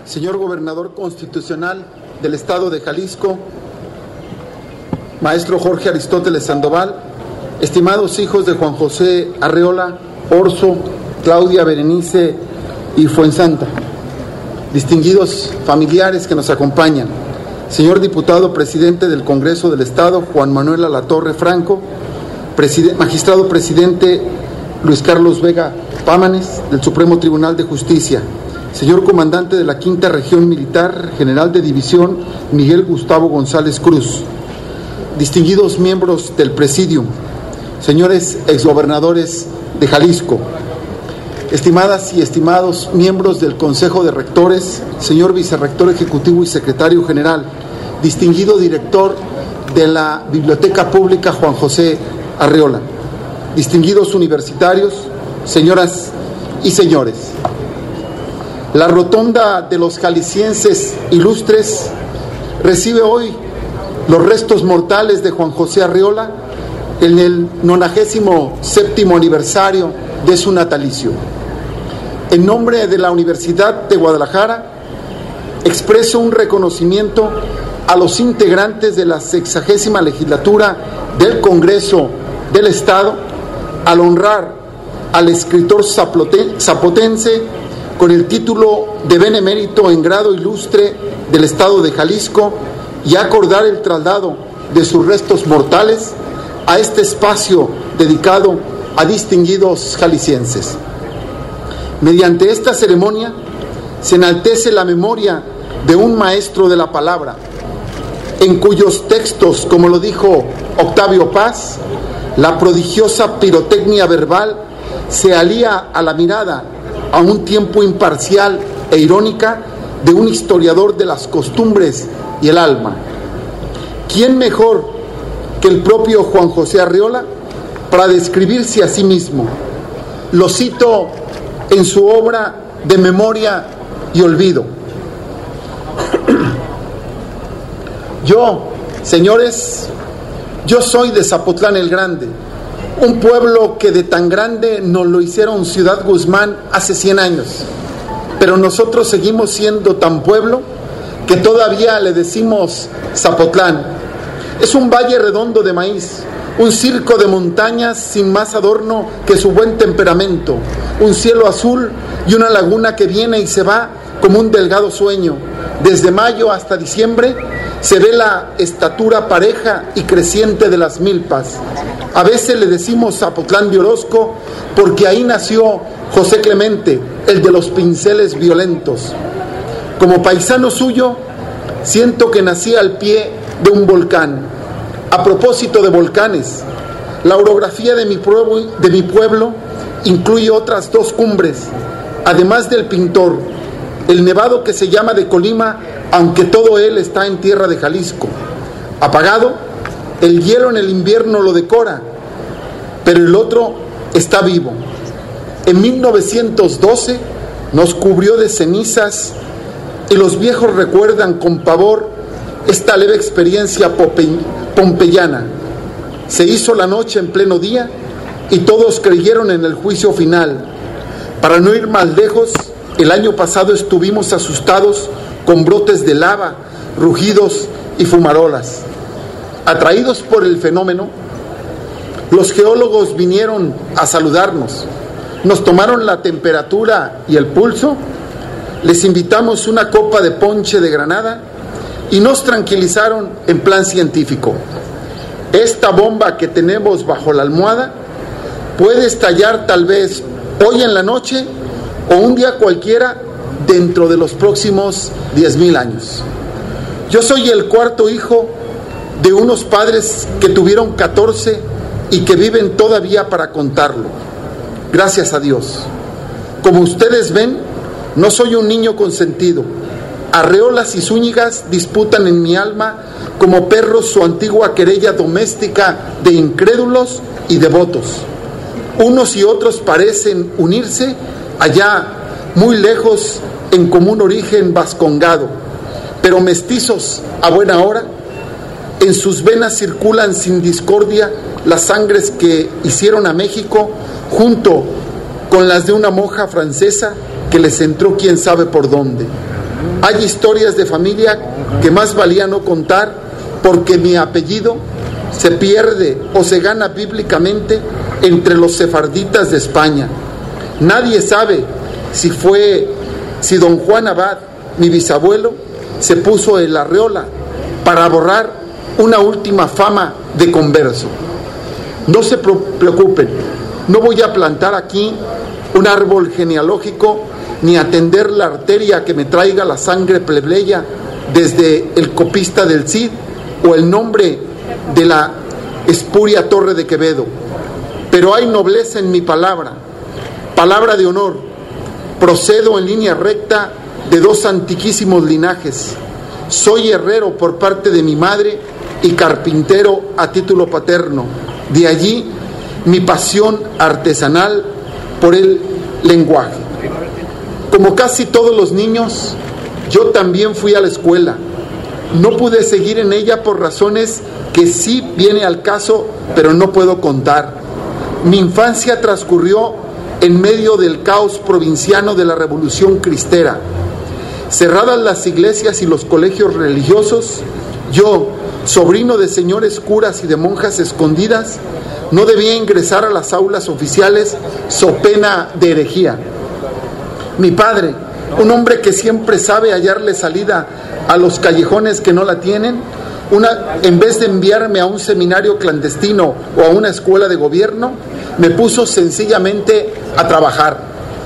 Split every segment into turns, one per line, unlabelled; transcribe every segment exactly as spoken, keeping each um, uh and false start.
señor gobernador constitucional del Estado de Jalisco, maestro Jorge Aristóteles Sandoval, estimados hijos de Juan José Arreola, Orso, Claudia Berenice y Fuensanta, distinguidos familiares que nos acompañan, señor diputado presidente del Congreso del Estado, Juan Manuel Alatorre Franco, preside, magistrado presidente Luis Carlos Vega Pámanes, del Supremo Tribunal de Justicia, señor comandante de la Quinta Región Militar, general de división Miguel Gustavo González Cruz, distinguidos miembros del Presidium, señores exgobernadores de Jalisco, estimadas y estimados miembros del Consejo de Rectores, señor vicerrector ejecutivo y secretario general, distinguido director de la Biblioteca Pública Juan José Arreola, distinguidos universitarios, señoras y señores. La rotonda de los jaliscienses ilustres recibe hoy los restos mortales de Juan José Arreola en el nonagésimo séptimo aniversario de su natalicio. En nombre de la Universidad de Guadalajara, expreso un reconocimiento a los integrantes de la sexagésima legislatura del Congreso del Estado al honrar al escritor zapotense con el título de benemérito en grado ilustre del Estado de Jalisco y acordar el traslado de sus restos mortales a este espacio dedicado a distinguidos jaliscienses. Mediante esta ceremonia se enaltece la memoria de un maestro de la palabra, en cuyos textos, como lo dijo Octavio Paz, la prodigiosa pirotecnia verbal se alía a la mirada a un tiempo imparcial e irónica de un historiador de las costumbres y el alma. ¿Quién mejor que el propio Juan José Arreola para describirse a sí mismo? Lo cito en su obra de Memoria y Olvido. Yo, señores, yo soy de Zapotlán el Grande, un pueblo que de tan grande nos lo hicieron Ciudad Guzmán hace cien años, pero nosotros seguimos siendo tan pueblo que todavía le decimos Zapotlán. Es un valle redondo de maíz, un circo de montañas sin más adorno que su buen temperamento, un cielo azul y una laguna que viene y se va como un delgado sueño. Desde mayo hasta diciembre se ve la estatura pareja y creciente de las milpas. A veces le decimos Zapotlán de Orozco porque ahí nació José Clemente, el de los pinceles violentos. Como paisano suyo, siento que nací al pie de un volcán. A propósito de volcanes, la orografía de mi pueblo, de mi pueblo incluye otras dos cumbres, además del Pintor, el nevado que se llama de Colima, aunque todo él está en tierra de Jalisco. Apagado, el hielo en el invierno lo decora, pero el otro está vivo. En mil novecientos doce nos cubrió de cenizas y los viejos recuerdan con pavor esta leve experiencia pompeyana. Se hizo la noche en pleno día y todos creyeron en el juicio final. Para no ir más lejos, el año pasado estuvimos asustados con brotes de lava, rugidos y fumarolas. Atraídos por el fenómeno, los geólogos vinieron a saludarnos, nos tomaron la temperatura y el pulso, les invitamos una copa de ponche de granada y nos tranquilizaron en plan científico. Esta bomba que tenemos bajo la almohada puede estallar tal vez hoy en la noche o un día cualquiera dentro de los próximos diez mil años. Yo soy el cuarto hijo de unos padres que tuvieron catorce y que viven todavía para contarlo. Gracias a Dios. Como ustedes ven, no soy un niño consentido. Arreolas y Zúñigas disputan en mi alma como perros su antigua querella doméstica de incrédulos y devotos. Unos y otros parecen unirse allá, muy lejos, en común origen vascongado, pero mestizos a buena hora. En sus venas circulan sin discordia las sangres que hicieron a México, junto con las de una monja francesa que les entró quién sabe por dónde. Hay historias de familia que más valía no contar, porque mi apellido se pierde o se gana bíblicamente entre los sefarditas de España. Nadie sabe si fue, si don Juan Abad, mi bisabuelo, se puso el arreola para borrar una última fama de converso. No se preocupen, no voy a plantar aquí un árbol genealógico ni atender la arteria que me traiga la sangre plebeya desde el copista del Cid o el nombre de la espuria Torre de Quevedo. Pero hay nobleza en mi palabra, palabra de honor. Procedo en línea recta de dos antiquísimos linajes. Soy herrero por parte de mi madre y carpintero a título paterno. De allí mi pasión artesanal por el lenguaje. Como casi todos los niños, yo también fui a la escuela. No pude seguir en ella por razones que sí viene al caso, pero no puedo contar. Mi infancia transcurrió en medio del caos provinciano de la Revolución Cristera. Cerradas las iglesias y los colegios religiosos, yo, sobrino de señores curas y de monjas escondidas, no debía ingresar a las aulas oficiales so pena de herejía. Mi padre, un hombre que siempre sabe hallarle salida a los callejones que no la tienen, una, en vez de enviarme a un seminario clandestino o a una escuela de gobierno, me puso sencillamente a trabajar.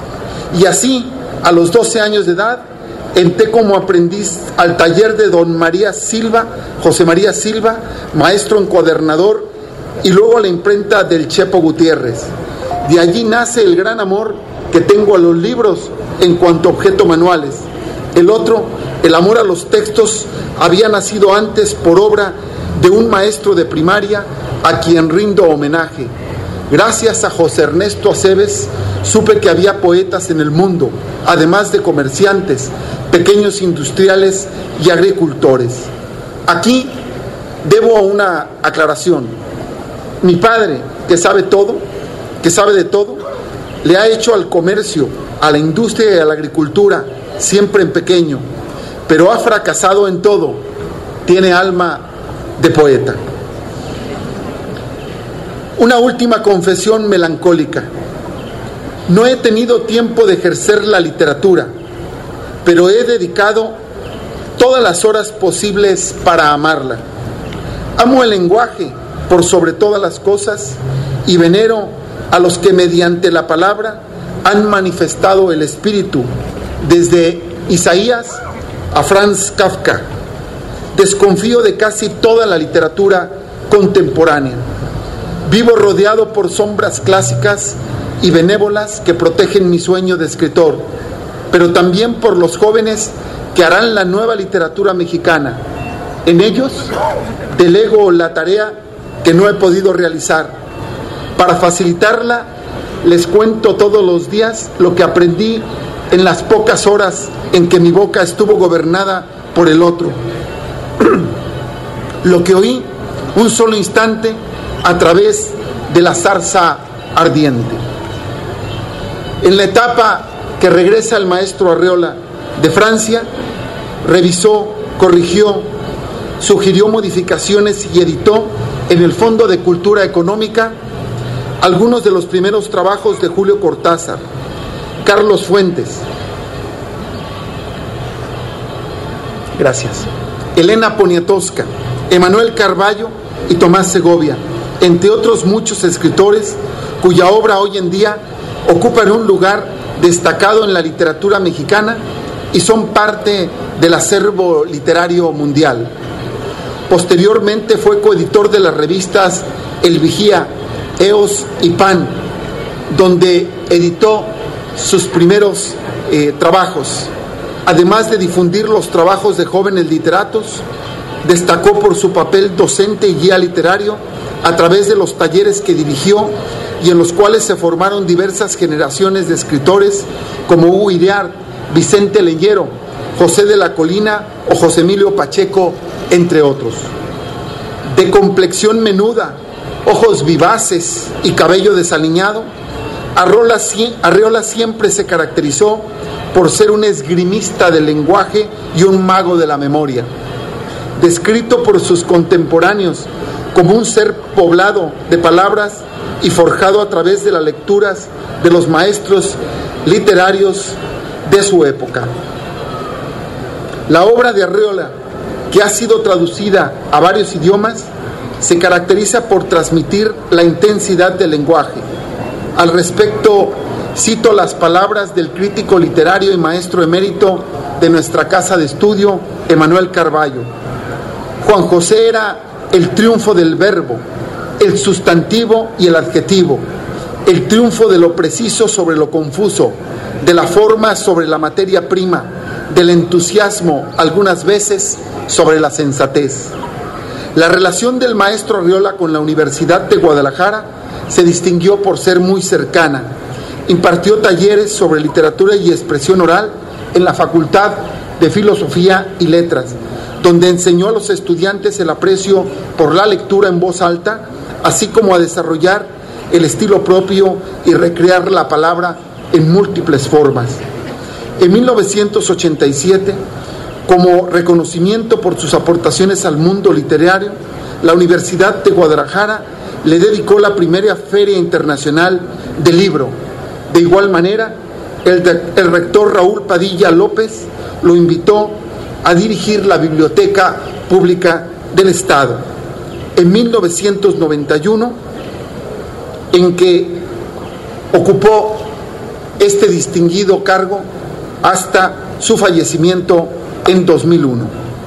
Y así, a los doce años de edad, entré como aprendiz al taller de don María Silva, José María Silva, maestro encuadernador, y luego a la imprenta del Chepo Gutiérrez. De allí nace el gran amor que tengo a los libros en cuanto a objeto manuales. El otro, el amor a los textos, había nacido antes por obra de un maestro de primaria a quien rindo homenaje. Gracias a José Ernesto Aceves supe que había poetas en el mundo, además de comerciantes, pequeños industriales y agricultores. Aquí debo una aclaración. Mi padre, que sabe todo, que sabe de todo, le ha hecho al comercio, a la industria y a la agricultura, siempre en pequeño, pero ha fracasado en todo. Tiene alma de poeta. Una última confesión melancólica. No he tenido tiempo de ejercer la literatura, pero he dedicado todas las horas posibles para amarla. Amo el lenguaje por sobre todas las cosas y venero a los que mediante la palabra han manifestado el espíritu, desde Isaías a Franz Kafka. Desconfío de casi toda la literatura contemporánea. Vivo rodeado por sombras clásicas y benévolas que protegen mi sueño de escritor, pero también por los jóvenes que harán la nueva literatura mexicana. En ellos delego la tarea que no he podido realizar. Para facilitarla, les cuento todos los días lo que aprendí en las pocas horas en que mi boca estuvo gobernada por el otro. Lo que oí un solo instante a través de la zarza ardiente. En la etapa que regresa el maestro Arreola de Francia, revisó, corrigió, sugirió modificaciones y editó en el Fondo de Cultura Económica algunos de los primeros trabajos de Julio Cortázar, Carlos Fuentes, gracias, Elena Poniatowska, Emanuel Carballo y Tomás Segovia, entre otros muchos escritores cuya obra hoy en día ocupa un lugar destacado en la literatura mexicana y son parte del acervo literario mundial. Posteriormente fue coeditor de las revistas El Vigía, Eos y Pan, donde editó sus primeros eh, trabajos. Además de difundir los trabajos de jóvenes literatos, destacó por su papel docente y guía literario a través de los talleres que dirigió y en los cuales se formaron diversas generaciones de escritores como Hugo Iriart, Vicente Leñero, José de la Colina o José Emilio Pacheco, entre otros. De complexión menuda, ojos vivaces y cabello desaliñado, Arreola, Arreola siempre se caracterizó por ser un esgrimista del lenguaje y un mago de la memoria. Descrito por sus contemporáneos como un ser poblado de palabras y forjado a través de las lecturas de los maestros literarios de su época. La obra de Arreola, que ha sido traducida a varios idiomas, se caracteriza por transmitir la intensidad del lenguaje. Al respecto, cito las palabras del crítico literario y maestro emérito de nuestra casa de estudio, Emanuel Carballo. Juan José era el triunfo del verbo, el sustantivo y el adjetivo, el triunfo de lo preciso sobre lo confuso, de la forma sobre la materia prima, del entusiasmo, algunas veces, sobre la sensatez. La relación del maestro Arreola con la Universidad de Guadalajara se distinguió por ser muy cercana. Impartió talleres sobre literatura y expresión oral en la Facultad de Filosofía y Letras, donde enseñó a los estudiantes el aprecio por la lectura en voz alta, así como a desarrollar el estilo propio y recrear la palabra en múltiples formas. En mil novecientos ochenta y siete, como reconocimiento por sus aportaciones al mundo literario, la Universidad de Guadalajara le dedicó la primera Feria Internacional del Libro. De igual manera, el, de, el rector Raúl Padilla López lo invitó a dirigir la Biblioteca Pública del Estado. En mil novecientos noventa y uno, en que ocupó este distinguido cargo hasta su fallecimiento en dos mil uno.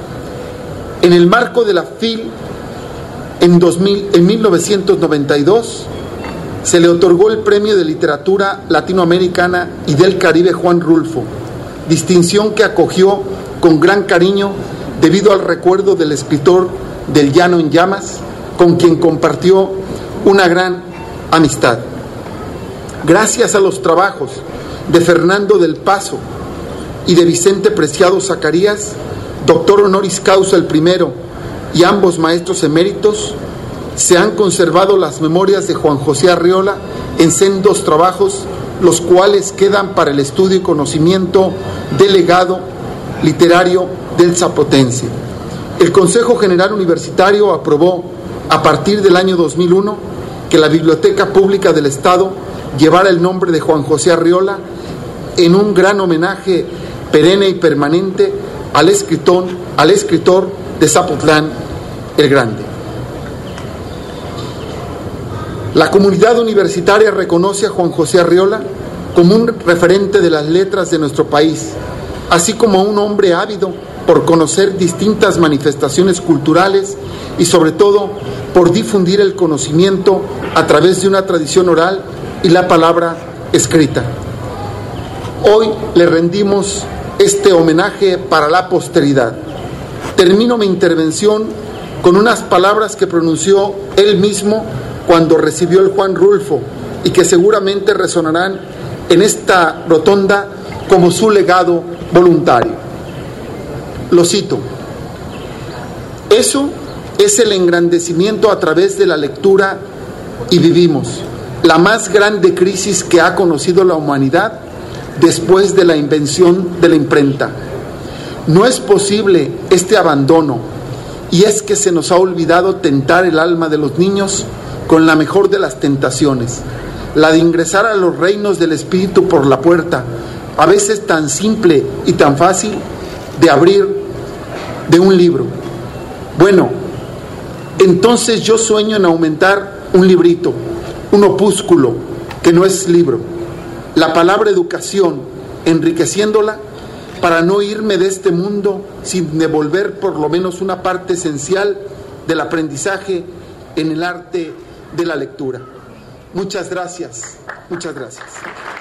En el marco de la F I L, en, dos mil, en mil novecientos noventa y dos, se le otorgó el Premio de Literatura Latinoamericana y del Caribe Juan Rulfo, distinción que acogió con gran cariño debido al recuerdo del escritor del Llano en Llamas, con quien compartió una gran amistad. Gracias a los trabajos de Fernando del Paso y de Vicente Preciado Zacarías, doctor honoris causa el primero, y ambos maestros eméritos, se han conservado las memorias de Juan José Arreola en sendos trabajos, los cuales quedan para el estudio y conocimiento del legado literario del zapotense. El Consejo General Universitario aprobó, a partir del año dos mil uno, que la Biblioteca Pública del Estado llevara el nombre de Juan José Arreola en un gran homenaje perenne y permanente al escritor, al escritor de Zapotlán el Grande. La comunidad universitaria reconoce a Juan José Arreola como un referente de las letras de nuestro país, así como un hombre ávido por conocer distintas manifestaciones culturales y sobre todo por difundir el conocimiento a través de una tradición oral y la palabra escrita. Hoy le rendimos este homenaje para la posteridad. Termino mi intervención con unas palabras que pronunció él mismo cuando recibió el Juan Rulfo y que seguramente resonarán en esta rotonda como su legado voluntario. Lo cito: eso es el engrandecimiento a través de la lectura y vivimos la más grande crisis que ha conocido la humanidad después de la invención de la imprenta. No es posible este abandono, y es que se nos ha olvidado tentar el alma de los niños con la mejor de las tentaciones, la de ingresar a los reinos del espíritu por la puerta, a veces tan simple y tan fácil de abrir de un libro. Bueno, entonces yo sueño en aumentar un librito, un opúsculo que no es libro, la palabra educación, enriqueciéndola para no irme de este mundo sin devolver por lo menos una parte esencial del aprendizaje en el arte de la lectura. Muchas gracias, muchas gracias.